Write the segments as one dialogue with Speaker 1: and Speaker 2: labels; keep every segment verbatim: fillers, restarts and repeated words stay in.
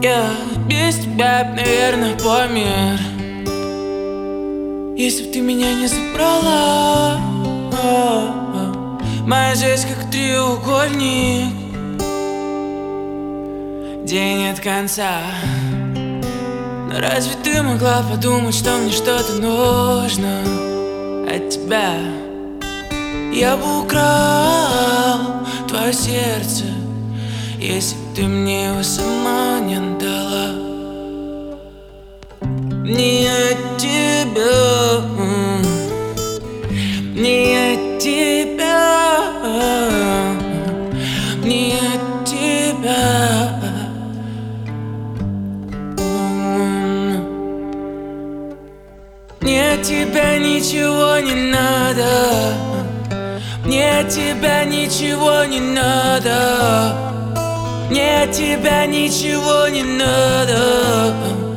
Speaker 1: Я без тебя, наверное, помер. Если б ты меня не забрала, моя жизнь как треугольник, где нет конца. Но разве ты могла подумать, что мне что-то нужно от тебя? Я бы украл твое сердце, если б ты мне его сама не отдала. Не от тебя, не от тебя, не от тебя. Мне от тебя ничего не надо, мне от тебя ничего не надо, мне от тебя ничего не надо.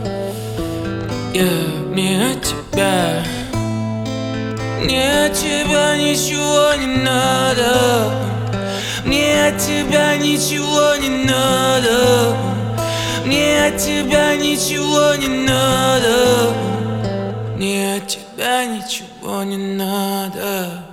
Speaker 1: Yeah, мне от тебя, мне от тебя ничего не надо, мне от тебя ничего не надо, мне от тебя ничего не надо, мне от тебя ничего не надо.